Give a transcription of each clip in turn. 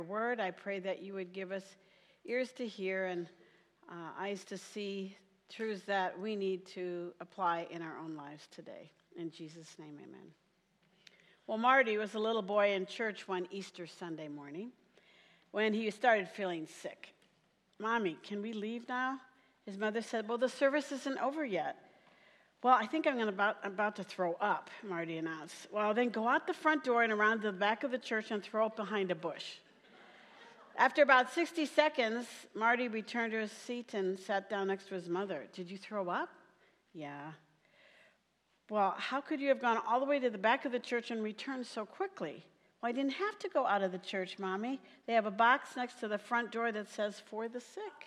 word. I pray that you would give us ears to hear and eyes to see truths that we need to apply in our own lives today. In Jesus' name, amen. Well, Marty was a little boy in church one Easter Sunday morning when he started feeling sick. "Mommy, can we leave now?" His mother said, "Well, the service isn't over yet." "Well, I think I'm about to throw up," Marty announced. "Well, then go out the front door and around the back of the church and throw up behind a bush." After about 60 seconds, Marty returned to his seat and sat down next to his mother. "Did you throw up?" "Yeah." "Well, how could you have gone all the way to the back of the church and returned so quickly?" "Well, I didn't have to go out of the church, Mommy. They have a box next to the front door that says, 'For the sick.'"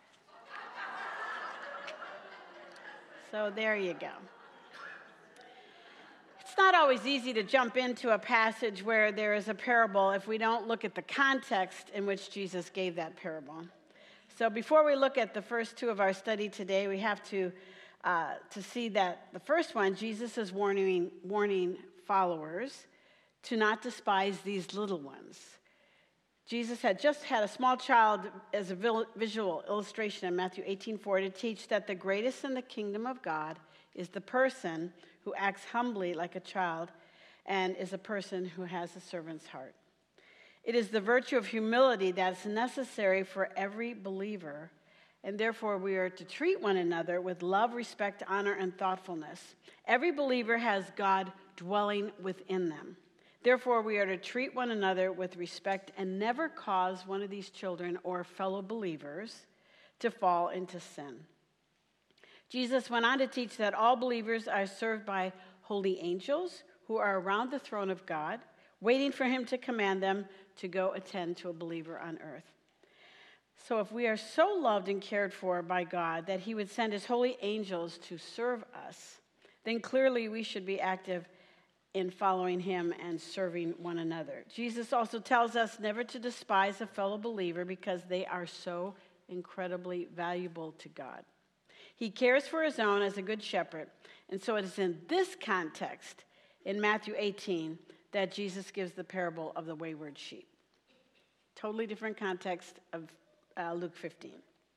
So there you go. It's not always easy to jump into a passage where there is a parable if we don't look at the context in which Jesus gave that parable. So before we look at the first two of our study today, we have to see that the first one, Jesus is warning followers to not despise these little ones. Jesus had just had a small child as a visual illustration in Matthew 18:4 to teach that the greatest in the kingdom of God is the person who acts humbly like a child and is a person who has a servant's heart. It is the virtue of humility that's necessary for every believer, and therefore we are to treat one another with love, respect, honor, and thoughtfulness. Every believer has God dwelling within them. Therefore, we are to treat one another with respect and never cause one of these children or fellow believers to fall into sin. Jesus went on to teach that all believers are served by holy angels who are around the throne of God, waiting for him to command them to go attend to a believer on earth. So if we are so loved and cared for by God that he would send his holy angels to serve us, then clearly we should be active in following him and serving one another. Jesus also tells us never to despise a fellow believer because they are so incredibly valuable to God. He cares for his own as a good shepherd. And so it is in this context, in Matthew 18, that Jesus gives the parable of the wayward sheep. Totally different context of Luke 15.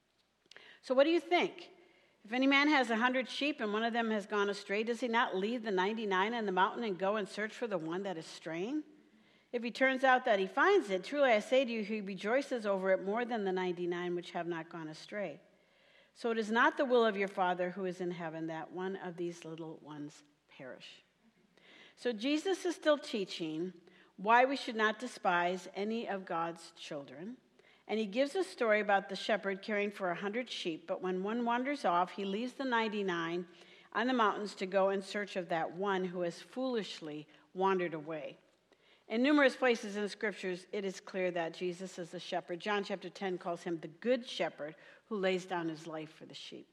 So what do you think? If any man has 100 sheep and one of them has gone astray, does he not leave the 99 on the mountain and go and search for the one that is straying? If he turns out that he finds it, truly I say to you, he rejoices over it more than the 99 which have not gone astray. So it is not the will of your Father who is in heaven that one of these little ones perish. So Jesus is still teaching why we should not despise any of God's children. And he gives a story about the shepherd caring for 100 sheep, but when one wanders off, he leaves the 99 on the mountains to go in search of that one who has foolishly wandered away. In numerous places in the scriptures, it is clear that Jesus is the shepherd. John chapter 10 calls him the good shepherd who lays down his life for the sheep.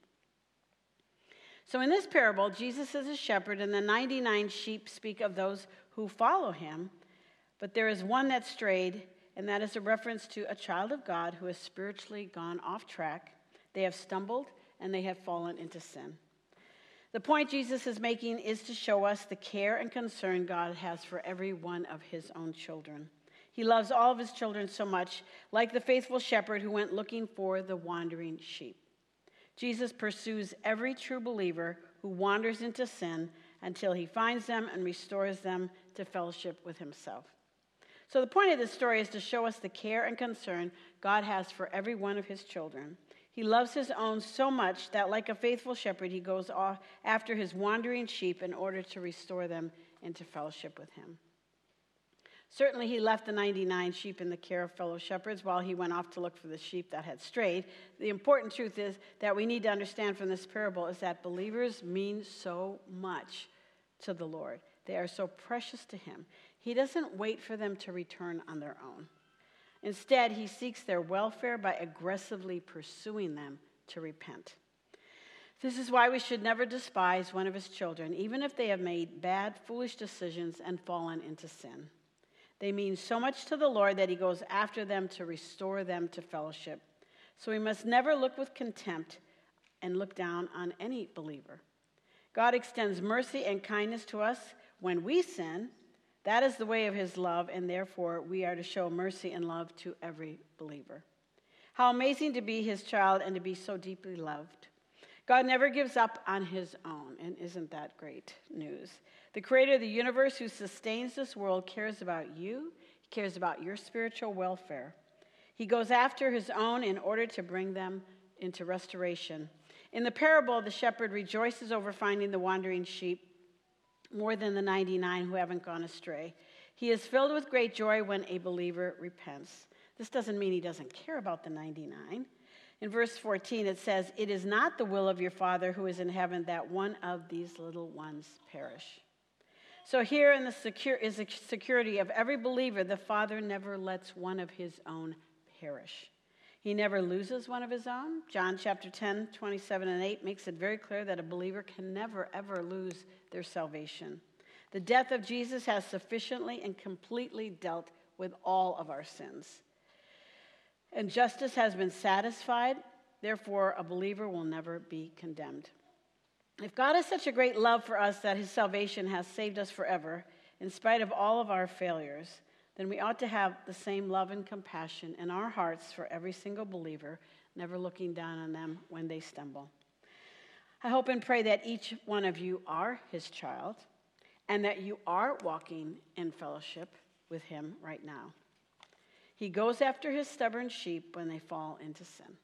So in this parable, Jesus is a shepherd, and the 99 sheep speak of those who follow him, but there is one that strayed, and that is a reference to a child of God who has spiritually gone off track. They have stumbled, and they have fallen into sin. The point Jesus is making is to show us the care and concern God has for every one of his own children. He loves all of his children so much, like the faithful shepherd who went looking for the wandering sheep. Jesus pursues every true believer who wanders into sin until he finds them and restores them to fellowship with himself. So the point of this story is to show us the care and concern God has for every one of his children. He loves his own so much that like a faithful shepherd, he goes off after his wandering sheep in order to restore them into fellowship with him. Certainly he left the 99 sheep in the care of fellow shepherds while he went off to look for the sheep that had strayed. The important truth is that we need to understand from this parable is that believers mean so much to the Lord. They are so precious to him. He doesn't wait for them to return on their own. Instead, he seeks their welfare by aggressively pursuing them to repent. This is why we should never despise one of his children, even if they have made bad, foolish decisions and fallen into sin. They mean so much to the Lord that he goes after them to restore them to fellowship. So we must never look with contempt and look down on any believer. God extends mercy and kindness to us when we sin, That is the way of his love, and therefore we are to show mercy and love to every believer. How amazing to be his child and to be so deeply loved. God never gives up on his own, and isn't that great news? The creator of the universe who sustains this world cares about you. He cares about your spiritual welfare. He goes after his own in order to bring them into restoration. In the parable, the shepherd rejoices over finding the wandering sheep more than the 99 who haven't gone astray. He is filled with great joy when a believer repents. This doesn't mean he doesn't care about the 99. In verse 14, it says, "It is not the will of your Father who is in heaven that one of these little ones perish." So here in the security of every believer, the Father never lets one of his own perish. He never loses one of his own. John chapter 10, 27 and 8 makes it very clear that a believer can never, ever lose their salvation. The death of Jesus has sufficiently and completely dealt with all of our sins. And justice has been satisfied. Therefore, a believer will never be condemned. If God has such a great love for us that his salvation has saved us forever, in spite of all of our failures, then we ought to have the same love and compassion in our hearts for every single believer, never looking down on them when they stumble. I hope and pray that each one of you are his child and that you are walking in fellowship with him right now. He goes after his stubborn sheep when they fall into sin.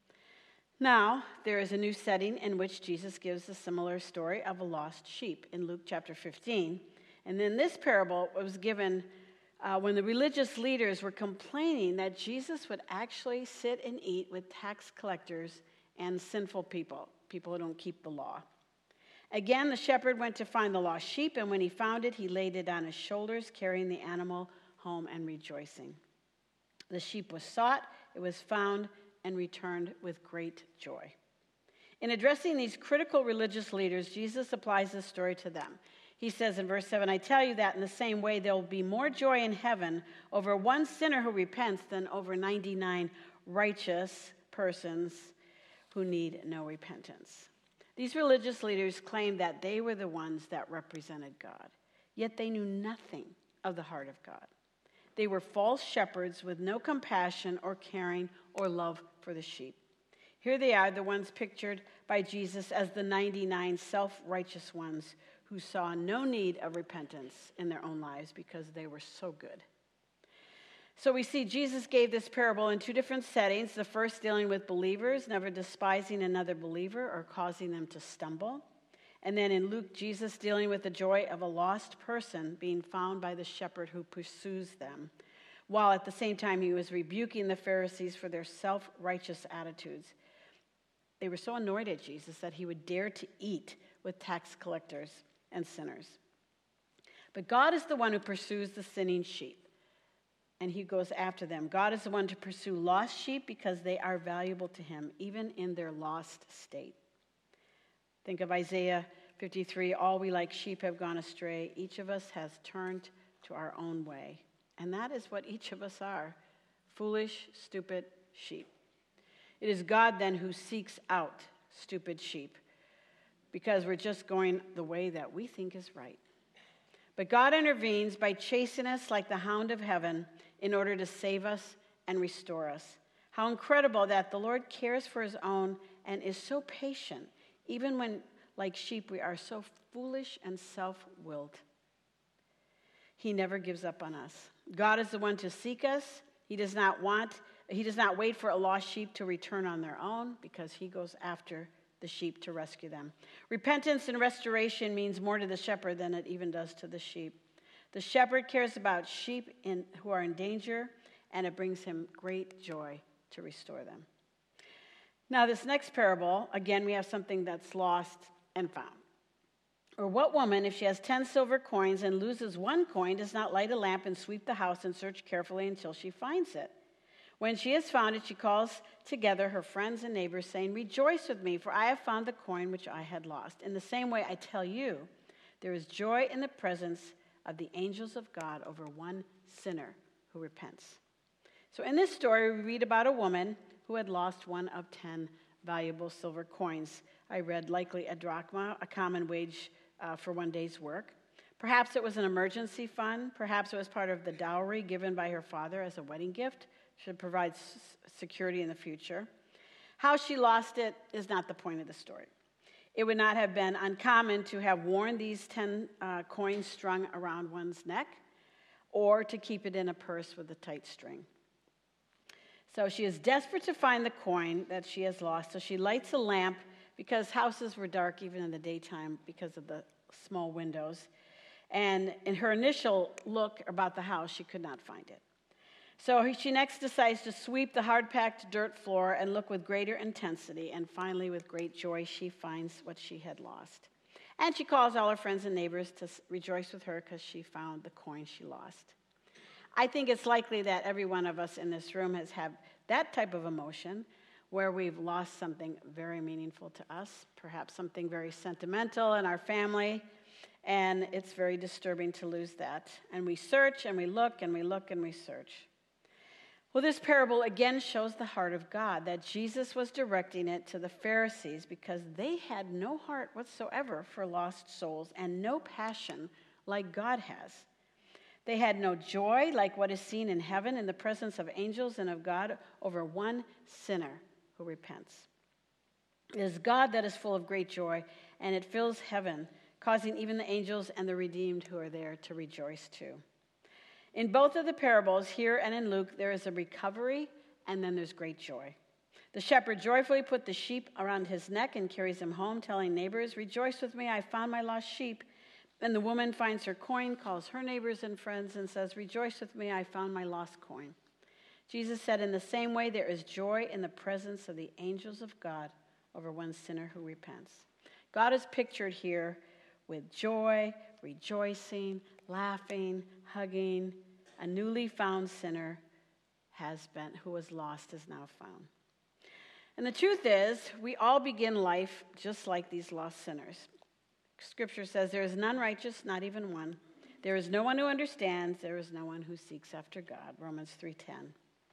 Now, there is a new setting in which Jesus gives a similar story of a lost sheep in Luke chapter 15. And then this parable was given when the religious leaders were complaining that Jesus would actually sit and eat with tax collectors and sinful people who don't keep the law. Again, the shepherd went to find the lost sheep, and when he found it, he laid it on his shoulders, carrying the animal home and rejoicing. The sheep was sought, it was found, and returned with great joy. In addressing these critical religious leaders, Jesus applies this story to them. He says in verse 7, "I tell you that in the same way there will be more joy in heaven over one sinner who repents than over 99 righteous persons who need no repentance." These religious leaders claimed that they were the ones that represented God, yet they knew nothing of the heart of God. They were false shepherds with no compassion or caring or love for the sheep. Here they are, the ones pictured by Jesus as the 99 self-righteous ones who saw no need of repentance in their own lives because they were so good. So we see Jesus gave this parable in two different settings. The first dealing with believers, never despising another believer or causing them to stumble. And then in Luke, Jesus dealing with the joy of a lost person being found by the shepherd who pursues them, while at the same time he was rebuking the Pharisees for their self-righteous attitudes. They were so annoyed at Jesus that he would dare to eat with tax collectors and sinners. But God is the one who pursues the sinning sheep, and he goes after them. God is the one to pursue lost sheep because they are valuable to him, even in their lost state. Think of Isaiah 53, "All we like sheep have gone astray. Each of us has turned to our own way." And that is what each of us are, foolish, stupid sheep. It is God then who seeks out stupid sheep because we're just going the way that we think is right. But God intervenes by chasing us like the hound of heaven in order to save us and restore us. How incredible that the Lord cares for his own and is so patient, even when, like sheep, we are so foolish and self-willed. He never gives up on us. God is the one to seek us. He does not wait for a lost sheep to return on their own because he goes after the sheep to rescue them. Repentance and restoration means more to the shepherd than it even does to the sheep. The shepherd cares about sheep who are in danger, and it brings him great joy to restore them. Now, this next parable, again, we have something that's lost and found. Or what woman, if she has 10 silver coins and loses one coin, does not light a lamp and sweep the house and search carefully until she finds it? When she has found it, she calls together her friends and neighbors, saying, "Rejoice with me, for I have found the coin which I had lost." In the same way, I tell you, there is joy in the presence of the angels of God over one sinner who repents. So in this story, we read about a woman who had lost one of 10 valuable silver coins. I read likely a drachma, a common wage for one day's work. Perhaps it was an emergency fund. Perhaps it was part of the dowry given by her father as a wedding gift to provide security in the future. How she lost it is not the point of the story. It would not have been uncommon to have worn these 10 coins strung around one's neck or to keep it in a purse with a tight string. So she is desperate to find the coin that she has lost. So she lights a lamp because houses were dark even in the daytime because of the small windows. And in her initial look about the house, she could not find it. So she next decides to sweep the hard-packed dirt floor and look with greater intensity. And finally, with great joy, she finds what she had lost. And she calls all her friends and neighbors to rejoice with her because she found the coin she lost. I think it's likely that every one of us in this room has had that type of emotion where we've lost something very meaningful to us, perhaps something very sentimental in our family, and it's very disturbing to lose that. And we search and we look and we look and we search. Well, this parable again shows the heart of God, that Jesus was directing it to the Pharisees because they had no heart whatsoever for lost souls and no passion like God has. They had no joy like what is seen in heaven in the presence of angels and of God over one sinner who repents. It is God that is full of great joy, and it fills heaven, causing even the angels and the redeemed who are there to rejoice too. In both of the parables, here and in Luke, there is a recovery, and then there's great joy. The shepherd joyfully put the sheep around his neck and carries him home, telling neighbors, "Rejoice with me, I found my lost sheep." And the woman finds her coin, calls her neighbors and friends, and says, "Rejoice with me, I found my lost coin." Jesus said, in the same way, there is joy in the presence of the angels of God over one sinner who repents. God is pictured here with joy, rejoicing, laughing, hugging. A newly found sinner who was lost is now found. And the truth is, we all begin life just like these lost sinners. Scripture says, there is none righteous, not even one. There is no one who understands. There is no one who seeks after God. Romans 3:10.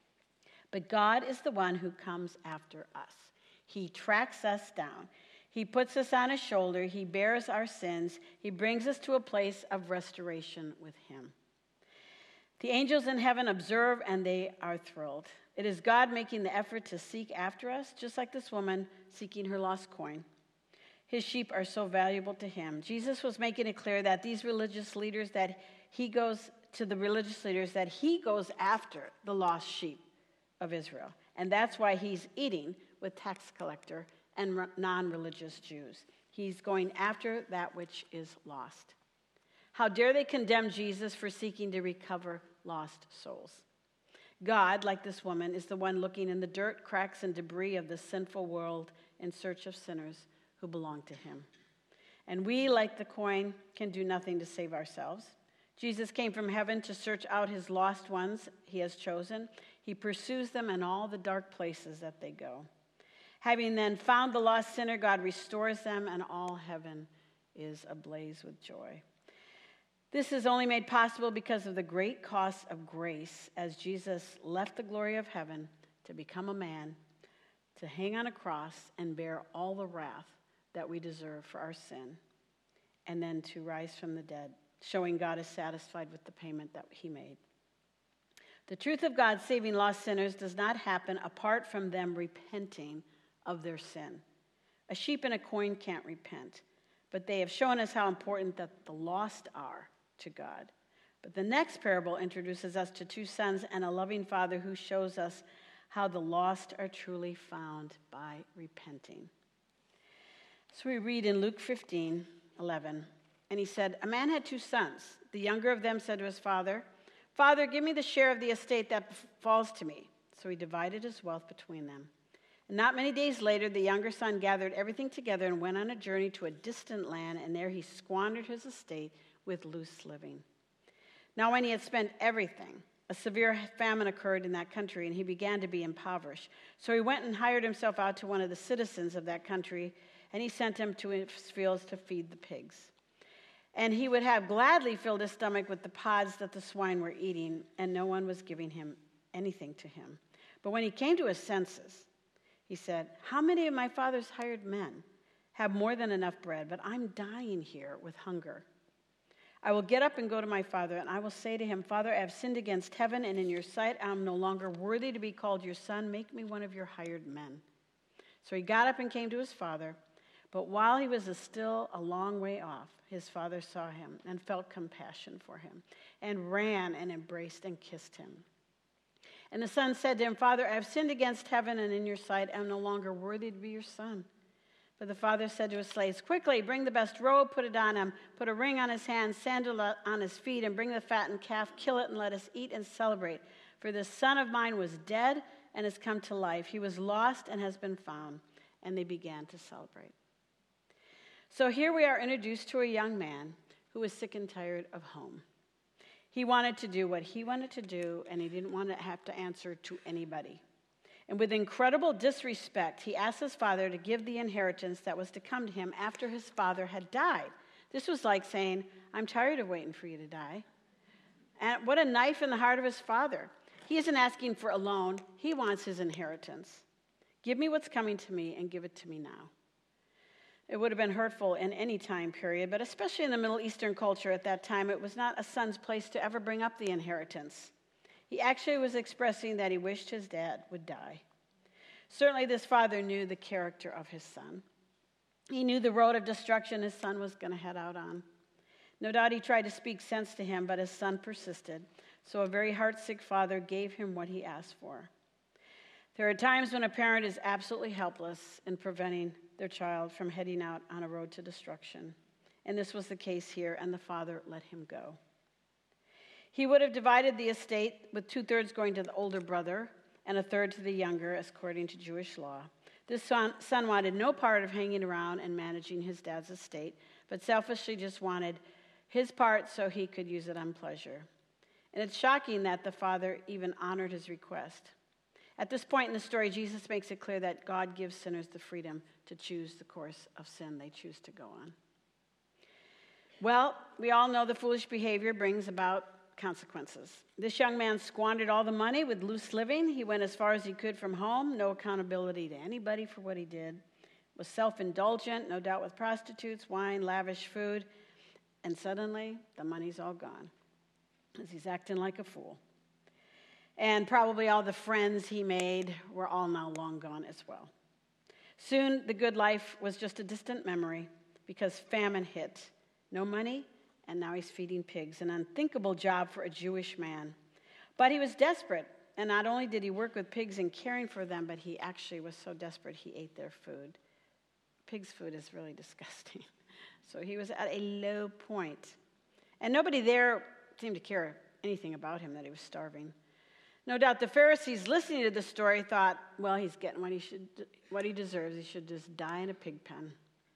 But God is the one who comes after us. He tracks us down. He puts us on his shoulder. He bears our sins. He brings us to a place of restoration with him. The angels in heaven observe, and they are thrilled. It is God making the effort to seek after us, just like this woman seeking her lost coin. His sheep are so valuable to him. Jesus was making it clear that he goes after the lost sheep of Israel. And that's why he's eating with tax collector and non-religious Jews. He's going after that which is lost. How dare they condemn Jesus for seeking to recover lost souls? God, like this woman, is the one looking in the dirt, cracks, and debris of the sinful world in search of sinners who belong to him. And we, like the coin, can do nothing to save ourselves. Jesus came from heaven to search out his lost ones he has chosen. He pursues them in all the dark places that they go. Having then found the lost sinner, God restores them, and all heaven is ablaze with joy. This is only made possible because of the great cost of grace, as Jesus left the glory of heaven to become a man, to hang on a cross and bear all the wrath that we deserve for our sin, and then to rise from the dead, showing God is satisfied with the payment that he made. The truth of God saving lost sinners does not happen apart from them repenting of their sin. A sheep and a coin can't repent, but they have shown us how important that the lost are to God. But the next parable introduces us to two sons and a loving father who shows us how the lost are truly found by repenting. So we read in Luke 15:11, and he said, "A man had two sons. The younger of them said to his father, 'Father, give me the share of the estate that falls to me.' So he divided his wealth between them. And not many days later, the younger son gathered everything together and went on a journey to a distant land, and there he squandered his estate with loose living. Now when he had spent everything, a severe famine occurred in that country, and he began to be impoverished. So he went and hired himself out to one of the citizens of that country, and he sent him to his fields to feed the pigs. And he would have gladly filled his stomach with the pods that the swine were eating, and no one was giving him anything to him. But when he came to his senses, he said, 'How many of my father's hired men have more than enough bread, but I'm dying here with hunger? I will get up and go to my father, and I will say to him, Father, I have sinned against heaven and in your sight. I am no longer worthy to be called your son. Make me one of your hired men. So he got up and came to his father. But while he was still a long way off, his father saw him and felt compassion for him and ran and embraced and kissed him. And the son said to him, Father, I have sinned against heaven and in your sight. I am no longer worthy to be your son. But the father said to his slaves, quickly, bring the best robe, put it on him, put a ring on his hand, sandal on his feet, and bring the fattened calf, kill it, and let us eat and celebrate. For this son of mine was dead and has come to life. He was lost and has been found. And they began to celebrate. So here we are introduced to a young man who was sick and tired of home. He wanted to do what he wanted to do, and he didn't want to have to answer to anybody. And with incredible disrespect, he asked his father to give the inheritance that was to come to him after his father had died. This was like saying, I'm tired of waiting for you to die. And what a knife in the heart of his father. He isn't asking for a loan. He wants his inheritance. Give me what's coming to me and give it to me now. It would have been hurtful in any time period, but especially in the Middle Eastern culture at that time, it was not a son's place to ever bring up the inheritance. He actually was expressing that he wished his dad would die. Certainly, this father knew the character of his son. He knew the road of destruction his son was going to head out on. No doubt he tried to speak sense to him, but his son persisted. So a very heartsick father gave him what he asked for. There are times when a parent is absolutely helpless in preventing their child from heading out on a road to destruction. And this was the case here, and the father let him go. He would have divided the estate with 2/3 going to the older brother and 1/3 to the younger, according to Jewish law. This son wanted no part of hanging around and managing his dad's estate, but selfishly just wanted his part so he could use it on pleasure. And it's shocking that the father even honored his request. At this point in the story, Jesus makes it clear that God gives sinners the freedom to choose the course of sin they choose to go on. Well, we all know the foolish behavior brings about consequences. This young man squandered all the money with loose living. He went as far as he could from home, no accountability to anybody for what he did. Was self-indulgent, no doubt with prostitutes, wine, lavish food. And suddenly, the money's all gone as he's acting like a fool. And probably all the friends he made were all now long gone as well. Soon, the good life was just a distant memory because famine hit. No money, and now he's feeding pigs, an unthinkable job for a Jewish man. But he was desperate, and not only did he work with pigs and caring for them, but he actually was so desperate he ate their food. Pig's food is really disgusting. So he was at a low point. And nobody there seemed to care anything about him, that he was starving. No doubt the Pharisees listening to the story thought, well, he's getting what he deserves. He should just die in a pig pen.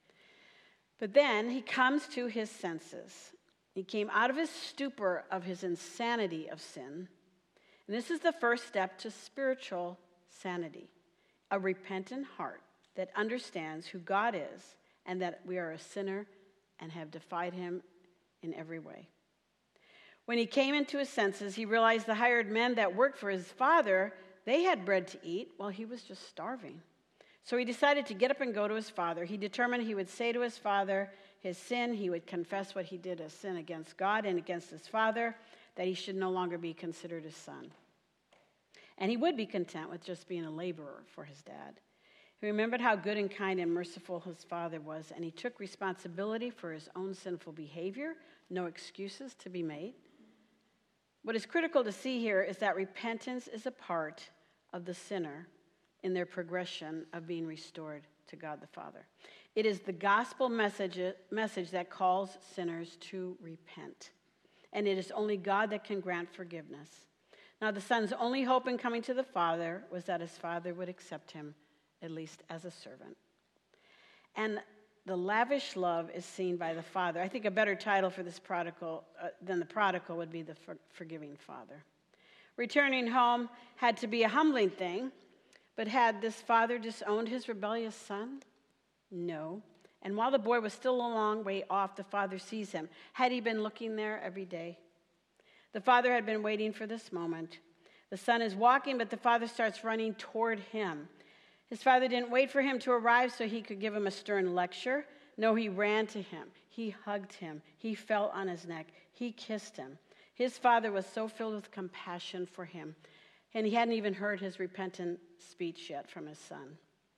But then he comes to his senses. He came out of his stupor of his insanity of sin. And this is the first step to spiritual sanity, a repentant heart that understands who God is and that we are a sinner and have defied him in every way. When he came into his senses, he realized the hired men that worked for his father, they had bread to eat while he was just starving. So he decided to get up and go to his father. He determined he would say to his father his sin. He would confess what he did as sin against God and against his father, that he should no longer be considered his son. And he would be content with just being a laborer for his dad. He remembered how good and kind and merciful his father was, and he took responsibility for his own sinful behavior, no excuses to be made. What is critical to see here is that repentance is a part of the sinner in their progression of being restored to God the Father. It is the gospel message that calls sinners to repent. And it is only God that can grant forgiveness. Now, the son's only hope in coming to the Father was that his father would accept him, at least as a servant. And the lavish love is seen by the Father. I think a better title for this prodigal than the prodigal would be the forgiving Father. Returning home had to be a humbling thing, but had this father disowned his rebellious son? No. And while the boy was still a long way off, the father sees him. Had he been looking there every day? The father had been waiting for this moment. The son is walking, but the father starts running toward him. His father didn't wait for him to arrive so he could give him a stern lecture. No, he ran to him. He hugged him. He fell on his neck. He kissed him. His father was so filled with compassion for him, and he hadn't even heard his repentant speech yet from his son.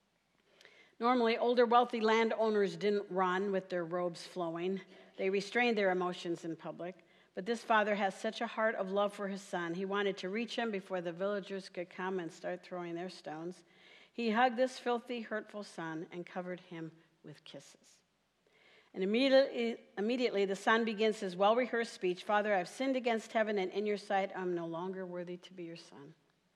Normally, older wealthy landowners didn't run with their robes flowing. They restrained their emotions in public. But this father has such a heart of love for his son. He wanted to reach him before the villagers could come and start throwing their stones. He hugged this filthy, hurtful son and covered him with kisses. And immediately the son begins his well-rehearsed speech. Father, I've sinned against heaven, and in your sight I'm no longer worthy to be your son.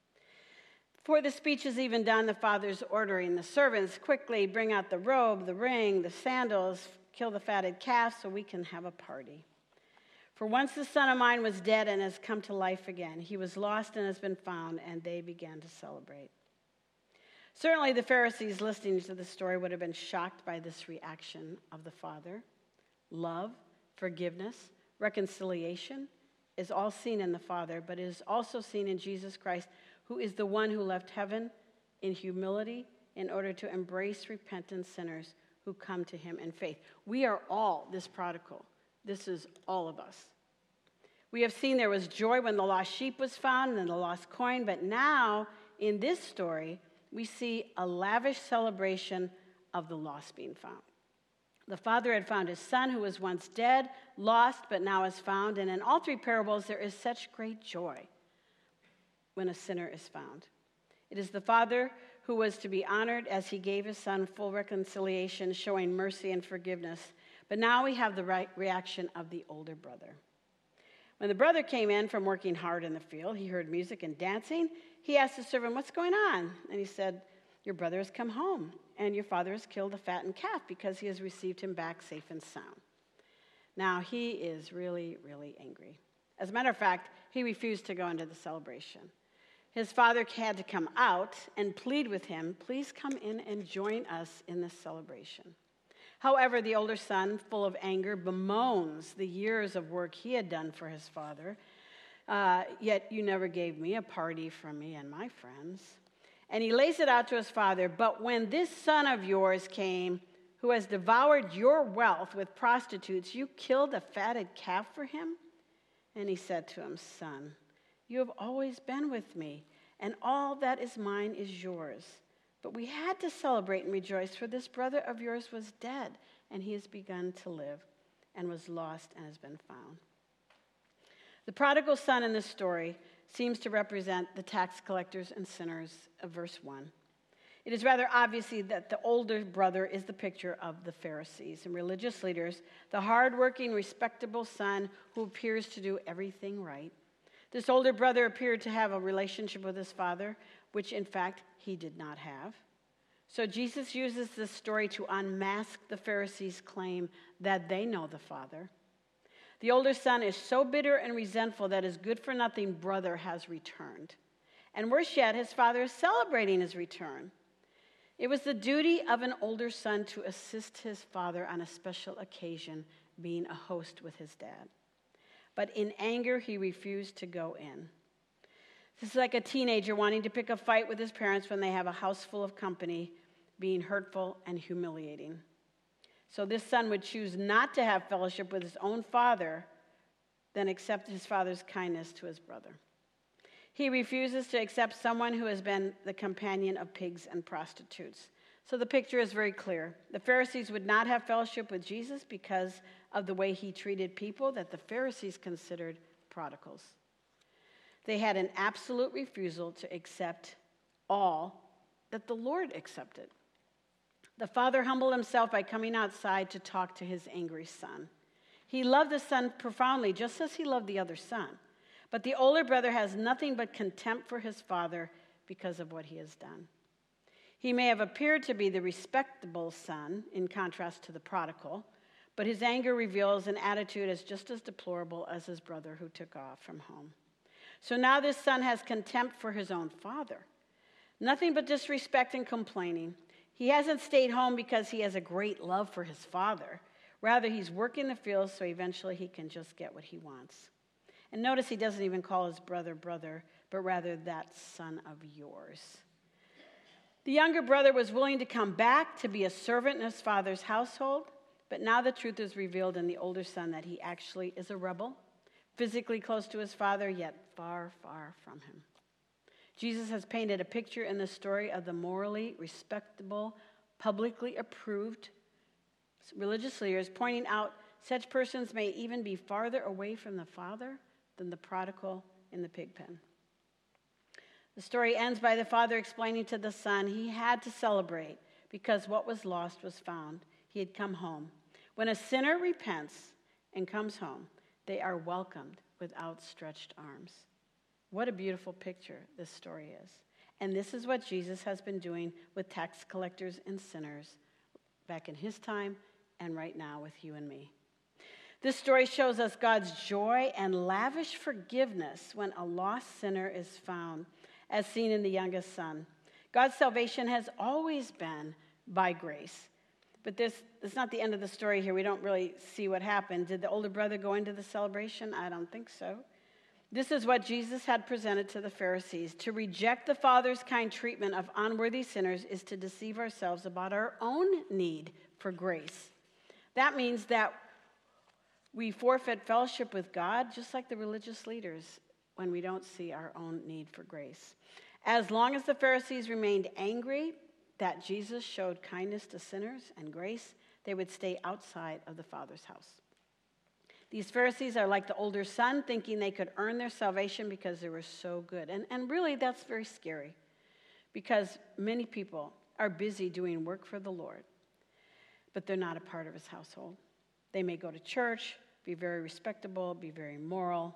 Before the speech is even done, the father's ordering the servants, quickly bring out the robe, the ring, the sandals, kill the fatted calf so we can have a party. For once the son of mine was dead and has come to life again. He was lost and has been found, and they began to celebrate. Certainly the Pharisees listening to the story would have been shocked by this reaction of the father. Love, forgiveness, reconciliation is all seen in the Father, but it is also seen in Jesus Christ, who is the one who left heaven in humility in order to embrace repentant sinners who come to him in faith. We are all this prodigal. This is all of us. We have seen there was joy when the lost sheep was found and the lost coin, but now in this story, we see a lavish celebration of the lost being found. The father had found his son who was once dead, lost, but now is found. And in all three parables, there is such great joy when a sinner is found. It is the father who was to be honored as he gave his son full reconciliation, showing mercy and forgiveness. But now we have the right reaction of the older brother. When the brother came in from working hard in the field, he heard music and dancing. He asked the servant, "What's going on?" And he said, "Your brother has come home, and your father has killed the fattened calf because he has received him back safe and sound." Now, he is really, really angry. As a matter of fact, he refused to go into the celebration. His father had to come out and plead with him, "Please come in and join us in this celebration." However, the older son, full of anger, bemoans the years of work he had done for his father. Yet you never gave me a party for me and my friends. And he lays it out to his father, "But when this son of yours came, who has devoured your wealth with prostitutes, you killed a fatted calf for him?" And he said to him, "Son, you have always been with me, and all that is mine is yours. But we had to celebrate and rejoice, for this brother of yours was dead, and he has begun to live, and was lost and has been found." The prodigal son in this story seems to represent the tax collectors and sinners of verse 1. It is rather obvious that the older brother is the picture of the Pharisees and religious leaders, the hardworking, respectable son who appears to do everything right. This older brother appeared to have a relationship with his father, which in fact he did not have. So Jesus uses this story to unmask the Pharisees' claim that they know the Father. The older son is so bitter and resentful that his good-for-nothing brother has returned. And worse yet, his father is celebrating his return. It was the duty of an older son to assist his father on a special occasion, being a host with his dad. But in anger, he refused to go in. This is like a teenager wanting to pick a fight with his parents when they have a house full of company, being hurtful and humiliating. So this son would choose not to have fellowship with his own father than accept his father's kindness to his brother. He refuses to accept someone who has been the companion of pigs and prostitutes. So the picture is very clear. The Pharisees would not have fellowship with Jesus because of the way he treated people that the Pharisees considered prodigals. They had an absolute refusal to accept all that the Lord accepted. The father humbled himself by coming outside to talk to his angry son. He loved the son profoundly, just as he loved the other son. But the older brother has nothing but contempt for his father because of what he has done. He may have appeared to be the respectable son, in contrast to the prodigal, but his anger reveals an attitude as just as deplorable as his brother who took off from home. So now this son has contempt for his own father. Nothing but disrespect and complaining. He hasn't stayed home because he has a great love for his father. Rather, he's working the fields so eventually he can just get what he wants. And notice he doesn't even call his brother, but rather that son of yours. The younger brother was willing to come back to be a servant in his father's household, But now the truth is revealed in the older son that he actually is a rebel, physically close to his father, yet far, far from him. Jesus has painted a picture in the story of the morally respectable, publicly approved religious leaders, pointing out such persons may even be farther away from the Father than the prodigal in the pig pen. The story ends by the father explaining to the son he had to celebrate because what was lost was found. He had come home. When a sinner repents and comes home, they are welcomed with outstretched arms. What a beautiful picture this story is. And this is what Jesus has been doing with tax collectors and sinners back in his time and right now with you and me. This story shows us God's joy and lavish forgiveness when a lost sinner is found, as seen in the youngest son. God's salvation has always been by grace. But this is not the end of the story here. We don't really see what happened. Did the older brother go into the celebration? I don't think so. This is what Jesus had presented to the Pharisees. To reject the Father's kind treatment of unworthy sinners is to deceive ourselves about our own need for grace. That means that we forfeit fellowship with God, just like the religious leaders, when we don't see our own need for grace. As long as the Pharisees remained angry that Jesus showed kindness to sinners and grace, they would stay outside of the Father's house. These Pharisees are like the older son, thinking they could earn their salvation because they were so good. And really, that's very scary, because many people are busy doing work for the Lord, but they're not a part of his household. They may go to church, be very respectable, be very moral,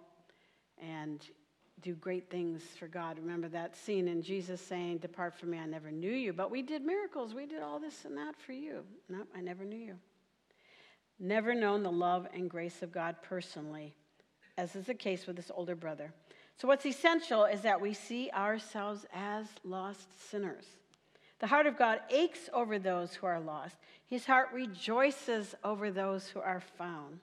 and do great things for God. Remember that scene in Jesus saying, "Depart from me, I never knew you." But we did miracles. We did all this and that for you. No, I never knew you. Never known the love and grace of God personally, as is the case with this older brother. So what's essential is that we see ourselves as lost sinners. The heart of God aches over those who are lost. His heart rejoices over those who are found.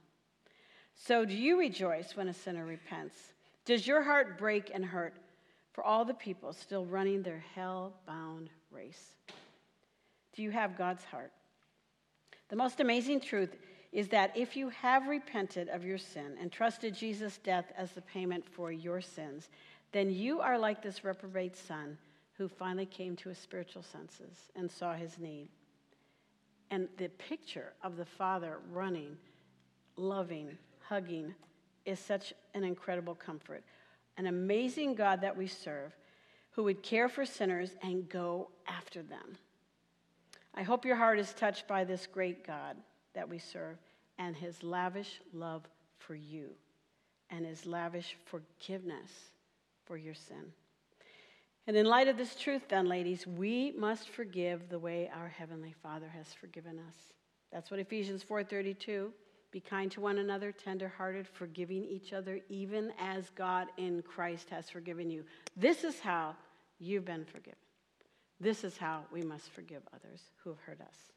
So do you rejoice when a sinner repents? Does your heart break and hurt for all the people still running their hell-bound race? Do you have God's heart? The most amazing truth is that if you have repented of your sin and trusted Jesus' death as the payment for your sins, then you are like this reprobate son who finally came to his spiritual senses and saw his need. And the picture of the Father running, loving, hugging is such an incredible comfort. An amazing God that we serve who would care for sinners and go after them. I hope your heart is touched by this great God that we serve and his lavish love for you and his lavish forgiveness for your sin. And in light of this truth then, ladies, we must forgive the way our Heavenly Father has forgiven us. That's what Ephesians 4:32, be kind to one another, tender-hearted, forgiving each other, even as God in Christ has forgiven you. This is how you've been forgiven. This is how we must forgive others who have hurt us.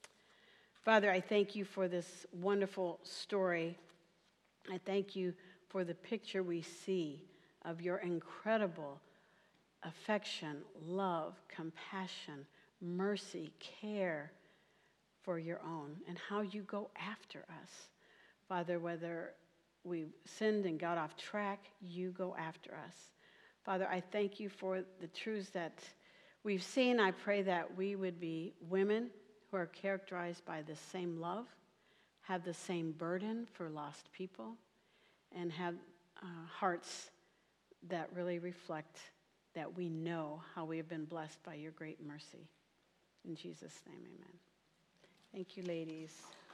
Father, I thank you for this wonderful story. I thank you for the picture we see of your incredible affection, love, compassion, mercy, care for your own, and how you go after us. Father, whether we've sinned and got off track, you go after us. Father, I thank you for the truths that we've seen. I pray that we would be women who are characterized by the same love, have the same burden for lost people, and have hearts that really reflect that we know how we have been blessed by your great mercy. In Jesus' name, amen. Thank you, ladies.